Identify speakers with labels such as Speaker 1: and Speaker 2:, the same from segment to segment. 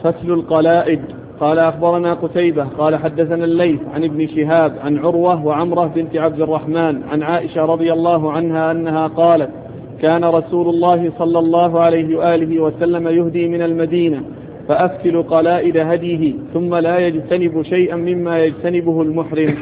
Speaker 1: فتل القلائد. قال أخبرنا قتيبة قال حدثنا الليث عن ابن شهاب عن عروة وعمرة بنت عبد الرحمن عن عائشة رضي الله عنها أنها قالت: كان رسول الله صلى الله عليه وآله وسلم يهدي من المدينة فأفتل قلائد هديه ثم لا يجتنب شيئا مما يجتنبه المحرم.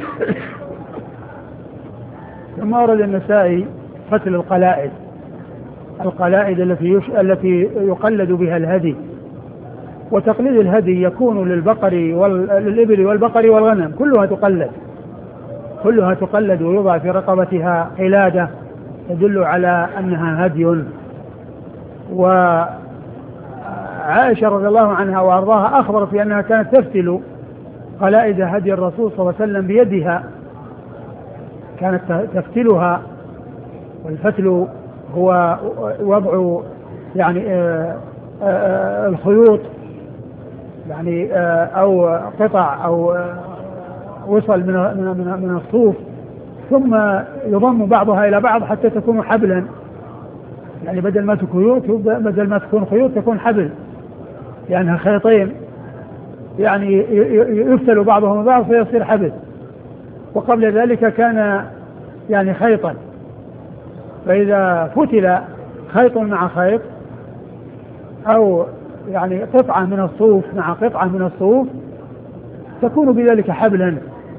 Speaker 2: ثم ورد النسائي فتل القلائد، القلائد التي يقلد بها الهدي. وتقليد الهدي يكون للإبل والبقر والغنم، كلها تقلد ويوضع في رقبتها قلادة تدل على أنها هدي. وعائشة رضي الله عنها وأرضاها أخبرت بأنها كانت تفتل قلائد هدي الرسول صلى الله عليه وسلم بيدها، كانت تفتلها. والفتل هو وضع الخيوط أو قطع أو وصل من الصوف، ثم يضم بعضها إلى بعض حتى تكون حبلا، بدل ما تكون خيوط تكون حبل، لأنها خيطين يفتل بعضهم بعض فيصير حبل. وقبل ذلك كان خيطا، فإذا فتل خيط مع خيط أو قطعة من الصوف مع قطعة من الصوف تكون بذلك حبلا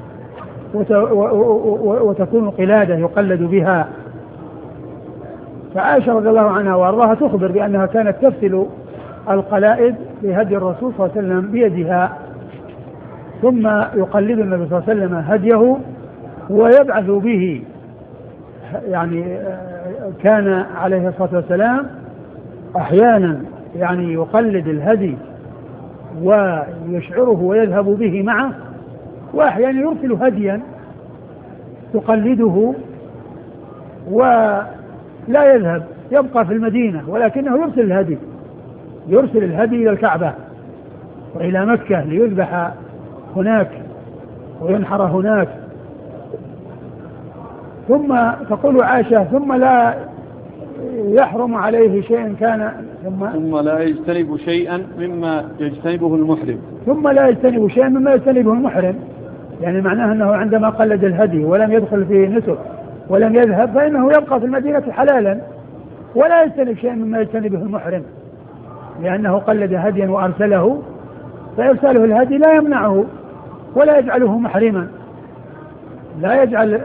Speaker 2: وتكون قلادة يقلد بها. فعائشة رضي الله عنها وأرضاها تخبر بأنها كانت تفتل القلائد بهدي الرسول صلى الله عليه وسلم بيدها، ثم يقلد النبي صلى الله عليه وسلم هديه ويبعث به. كان عليه الصلاة والسلام أحيانا يقلد الهدي ويشعره ويذهب به معه، وأحيانا يرسل هديا يقلده ولا يذهب يبقى في المدينة، ولكنه يرسل الهدي إلى الكعبة وإلى مكة ليذبح هناك وينحر هناك. ثم تقول عائشة: ثم لا يحرم عليه شيء كان
Speaker 1: ثم لا يجتنب شيئا مما يجتنبه المحرم.
Speaker 2: ثم لا يجتنب شيئا مما يجتنبه المحرم، معناه أنه عندما قلد الهدي ولم يدخل في نسك ولم يذهب فإنه يبقى في المدينة حلالا ولا يجتنب شيئا مما يجتنبه المحرم، لأنه قلد هديا وأرسله، فإرساله الهدي لا يمنعه ولا يجعله محرما، لا يجعل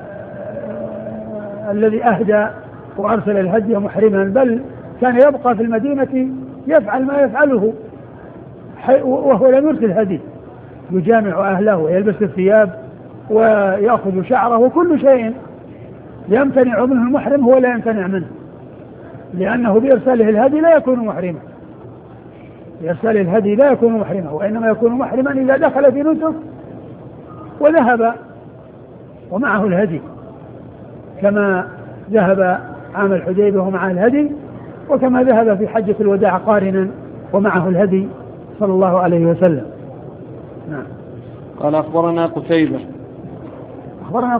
Speaker 2: الذي أهدى وأرسل الهدي محرما، بل كان يبقى في المدينة يفعل ما يفعله وهو لم يرسل هدي، يجامع أهله ويلبس الثياب ويأخذ شعره، وكل شيء يمتنع منه المحرم هو لا يمتنع منه، لأنه بإرساله الهدي لا يكون محرما، بإرساله الهدي لا يكون محرما، وإنما يكون محرما إذا دخل في نسك وذهب ومعه الهدي، كما ذهب عام الحديبية ومعه الهدي، وكما ذهب في حجة الوداع قارنا ومعه الهدي صلى الله عليه وسلم. نعم.
Speaker 1: قال أخبرنا قتيبة